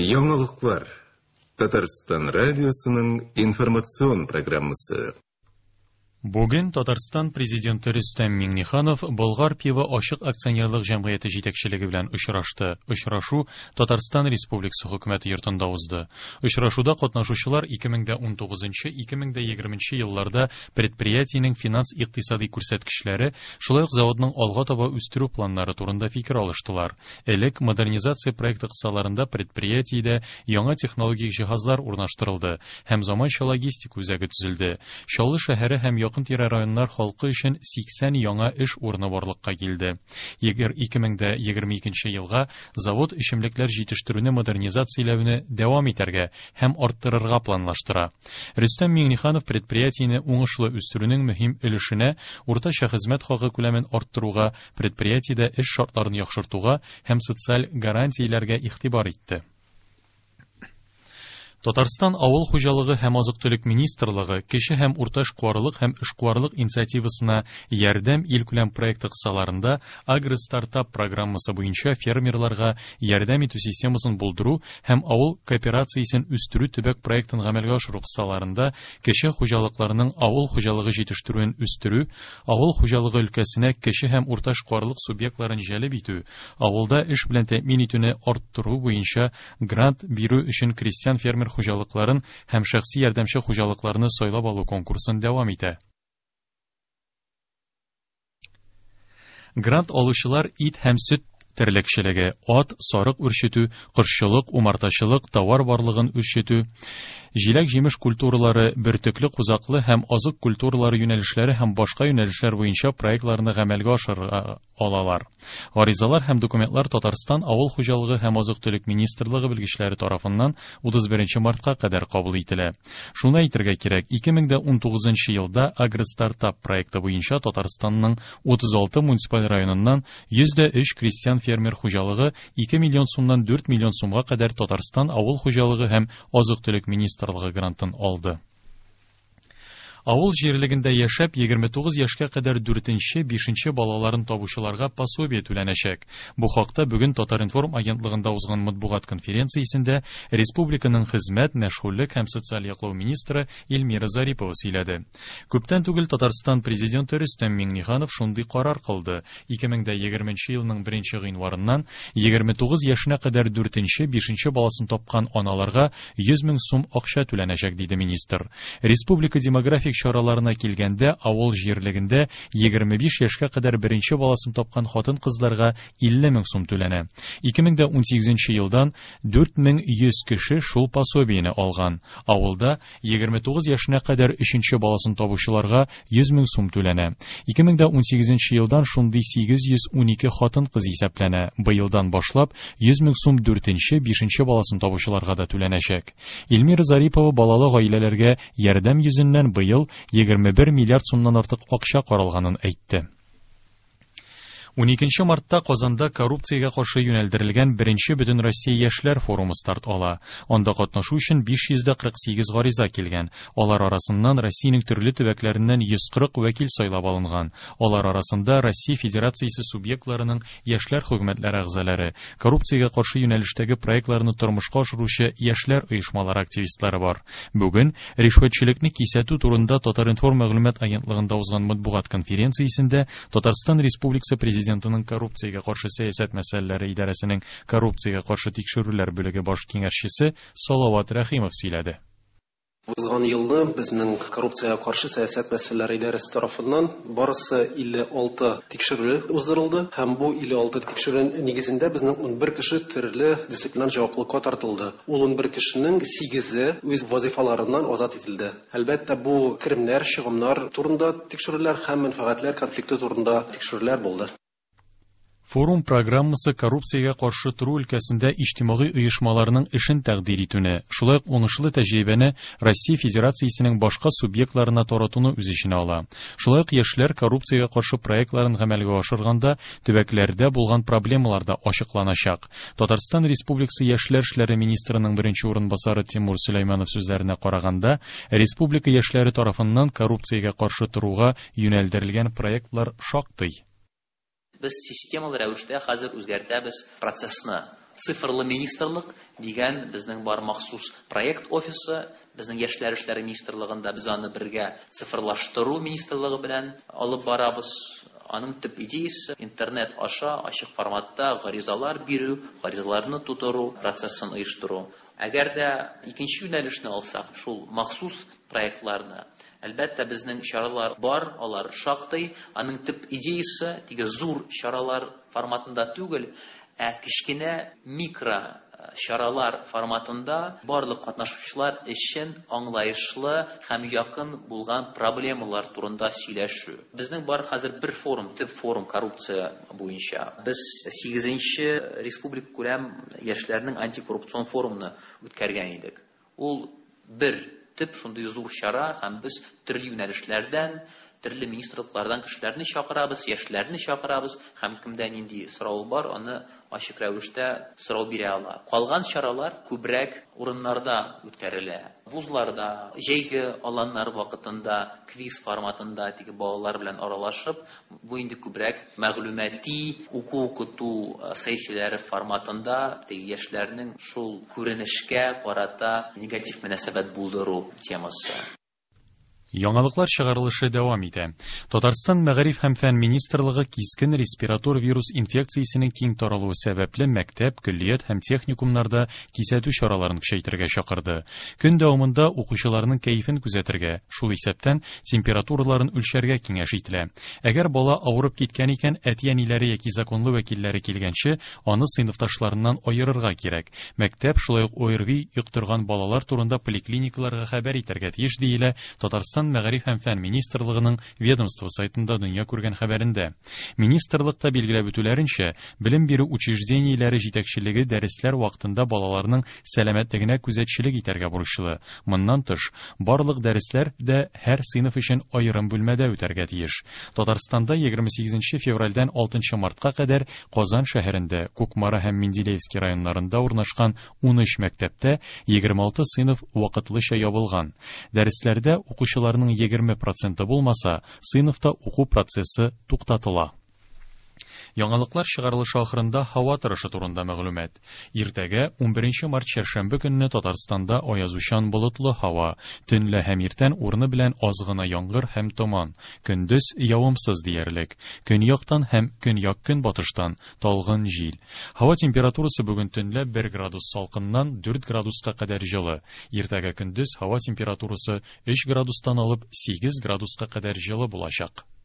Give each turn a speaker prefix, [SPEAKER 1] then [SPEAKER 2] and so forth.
[SPEAKER 1] Яңалыклар. Татарстан радиосының информацион программасы.
[SPEAKER 2] Бүген Татарстан президенты Рөстәм Миңнеханов Болгар пива ачык акционерлык җәмгыяте җитәкчелеге белән очрашты. Очрашу Татарстан Республикасы хөкүмәте йортында узды. Очрашуда катнашучылар 2019-2020 елларда предприятиенең финанс-икътисади күрсәткечләре, шулай ук заводның алга таба үстерү планнары турында фикер алыштылар. Элек модернизация проекты кысаларында предприятиедә яңа технологик җиһазлар урнаштырылды һәм заманча логистик үзәге төзелде. Чаллы шәһәре һәм якын-тирә районнар халкы өчен 80 яңа эш урыны барлыкка килде. 2022 елга завод эчемлекләр җитештерүне модернизацияләүне дәвам итәргә һәм арттырырга планлаштыра. Рөстәм Миңнеханов предприятиене уңышлы үстерүнең мөһим өлешенә, уртача хезмәт хакы күләмен арттыруга, предприятиедә эш шартларын яхшыртуга һәм социаль гарантияләргә игътибар итте. Татарстан авыл хуҗалыгы һәм азык-төлек министрлыгы кече һәм урта эшкуарлык һәм эшкуарлык инициативасына ярдәм илкүләм проекты кысаларында агростартап программасы буенча фермерларга ярдәм итү системасын булдыру һәм авыл кооперациясен үстерү төбәк проектын гамәлгә ашыру кысаларында кече хуҗалыкларның авыл хуҗалыгы җитештерүен үстерү, авыл хуҗалыгы өлкәсенә кече һәм урта эшкуарлык субъектларын җәлеп итү, авылда эш белән тәэмин итүне арттыру буенча грант бирү өчен крестьян фермер хуҗалыкларын һәм шәхси ярдәмче хуҗалыкларны сайлап алу конкурсын дәвам итә. Грант алучылар ит һәм сөт терлекчелеге, ат, сарык үрчетү, кошчылык, умартачылык, товар барлыгын үрчетү, җиләк-җимеш культуралары, бөртекле кузаклы һәм азык культуралары юнәлешләре һәм башка юнәлешләр буенча проектларны гамәлгә ашырга алалар. Гаризалар һәм документлар Татарстан авыл хуҗалыгы һәм азык-төлек министрлыгы белгечләре тарафыннан 31 мартка кадәр кабул ителә. Шуны әйтергә кирәк, 2019 елда агростартап проекты буенча Татарстанның 36 муниципаль районыннан 103 крестьян фермер хуҗалыгы 2 миллион сумнан 4 миллион сумга кадәр Татарстан авыл хуҗалыгы һәм азык-төлек министрлыгы грантын алды. Авыл җирлегендә яшәп 29 яшькә кадәр 4-5 балаларын табучыларга пособие түләнәчәк. Бу хакта бүген Татаринформ агентлыгында узган матбугат конференциясендә республиканың хезмәт, мәшгульлек һәм социаль яклау министры Эльмира Зарипова сөйләде. Күптән түгел Татарстан президенты Рөстәм Миңнеханов шундый карар кылды. 2020 елның 1 гыйнварыннан 29 яшенә кадәр 4-5 баласын тапкан аналарга 100 мең сум акча түләнәчәк, диде министр. Республика демографик чараларына килгәндә, авыл җирлегендә 25 яшькә кадәр беренче баласын тапкан хатын-кызларга 50 мең сум түләнә. 2018 елдан 4100 кеше шул пособиене алган. Авылда 29 яшенә кадәр 3нче баласын табучыларга 100 мең сум түләнә. 2018 елдан шундый 812 хатын-кыз исәпләнә. Быелдан башлап 100 мең сум 4нче, 5нче баласын табучыларга да түләнәчәк. Эльмира Зарипова балалы гаиләләргә ярдәм йөзеннән быел 21 миллиард сумнан артык акча каралганын әйтте. 12 мартта Казанда коррупциягә каршы юнәлдерелгән 1-нче Бөтен Россия яшьләр форумы старт ала. Анда катнашу өчен 548 гариза килгән. Алар арасыннан Россиянең төрле төбәкләреннән 140 вәкил сайлап алынган. Алар арасында Россия Федерациясе субъектларының яшьләр хөкүмәтләре әгъзалары, коррупциягә каршы юнәлештәге проектларны тормышка ашыручы яшьләр оешмалары активистлары бар. Бүген ришвәтчелекне кисәтү турында Татаринформ мәгълүмат агентлыгында узган матбугат конференциясендә Татарстан Республикасы президентының коррупциягә каршы сәясәт мәсьәләләре идарәсенең коррупциягә каршы тикшерүләр бүлеге баш киңәшчесе Салават Рәхимов сөйләде.
[SPEAKER 3] Узган елны безнең коррупциягә каршы сәясәт мәсьәләләре идарәсе тарафыннан барысы 56 тикшерү уздырылды һәм бу 56 тикшерү нигезендә безнең 11 кеше төрле дисциплинар җаваплылыкка тартылды. Ул 11 кешенең 8-е үз вазифаларыннан азат ителде. Әлбәттә, бу керемнәр, чыгымнар турында тикшерүләр һәм мәнфәгатьләр конфликты турында тикшерүләр булды.
[SPEAKER 2] Форум программасы коррупциягә каршы туру өлкәсендә иҗтимагый оешмаларның эшен тәкъдир итүне, шулай ук уңышлы тәҗрибәне Россия Федерациясенең башка субъектларына таратуны үз эченә ала. Шулай ук яшьләр коррупциягә каршы проектларын гамәлгә ашырганда төбәкләрдә булган проблемалар да ачыкланачак. Татарстан Республикасы яшьләр эшләре министрының беренче урынбасары Тимур Сөләйманов сүзләренә караганда, республика яшьләре тарафыннан коррупциягә каршы торуга юнәлдерелгән проектлар шактый.
[SPEAKER 4] Без системалы рәвештә хәзер үзгәртәбез процессны. цифрлы министрлык дигән безнең бар махсус проект офисы, безнең яшьләр эшләре министрлыгында без аны бергә цифрлаштыру министрлыгы белән алып барабыз. Аның төп идеясе интернет аша ачык форматта гаризалар бирү, гаризаларны тутыру процессын оештыру. Әгәр дә икенче юнәлешне алсак, шул махсус проектларны, әлбәттә безнең чаралар бар, алар шактый. Аның төп идеясе тиге зур чаралар форматында түгел, кечкенә микро чаралар форматында барлык катнашучылар өчен аңлаешлы һәм якын булган проблемалар турында сөйләшү. Безнең бар хәзер бер форум, төп форум коррупция буенча. Без 8нче республика күләм яшьләрнең антикоррупцион форумны үткәргән идек. Ул бер төп шундый зур чара һәм без төрле юнәлешләрдән, төрле министрлыклардан кешеләрне чакырабыз, яшьләрне чакырабыз һәм кемдә нинди сорау бар, аны ачык рәвештә сорау бирә ала. Калган чаралар күбрәк урыннарда үткәрелә. Вузларда, җәйге аланнар вакытында, квиз форматында теге балалар белән аралашып, бу инде күбрәк мәгълүмати уку-укыту сессияләре форматында теге яшьләрнең шул күренешкә карата негатив мөнәсәбәт булдыру темасы.
[SPEAKER 2] Яңалыклар чыгарылышы дәвам итә. Татарстан Мәгариф һәм фән министрлыгы кискен респиратор вирус инфекциясенең киң таралуы сәбәпле мәктәп, көллият һәм техникумнарда кисәтү чараларын көчәйтергә чакырды. Көн дәвамында укучыларның кәефен күзәтергә, шул исәптән температураларын үлчәргә киңәш ителә. Әгәр бала авырып киткән икән, әти-әниләре яки законлы вәкилләре килгәнче, аны сыйныфташларыннан аерырга кирәк. Мәктәп шулай ук ОРВИ йоктырган балалар турында поликлиникаларга хәбәр итәргә тиеш диелә Татарстан Мәгариф һәм фән министрлыгының ведомство сайтында дөнья күргән хәбәрендә. Министрлыкта билгеләп үтүләренчә, белем бирү учреждениеләре җитәкчелеге дәресләр вакытында балаларның сәламәтлегенә күзәтчелек итәргә бурычлы. Моннан тыш, барлык дәресләр дә һәр сыйныф өчен аерым бүлмәдә үтәргә тиеш. Татарстанда 28 февральдән 6 мартка кадәр Казан шәһәрендә, Кукмара һәм Менделеевский районнарында урнашкан 13 мәктәптә 26 сыйныф вакытлыча ябылган. Дәресләрдә укучыларның 20% булмаса, сыйныфта уку процессы туктатыла. Яңалыклар чыгарылышы ахырында һава торышы турында мәгълүмат. Иртәгә 11 март чәршәмбе көнне Татарстанда аязучан болытлы һава, төнлә һәм иртән урыны белән аз гына яңгыр һәм томан, көндез явымсыз диярлек. Көньяктан һәм көньяк-көнбатыштан талгын җил. Һава температурасы бүген төнлә 1 градус салкыннан 4 градуска кадәр җылы. Иртәгә көндез һава температурасы 3 градустан алып 8 градуска кадәр җылы булачак.